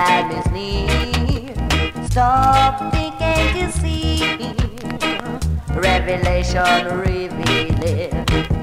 time is near. Stop thinking to see. Revelation revealing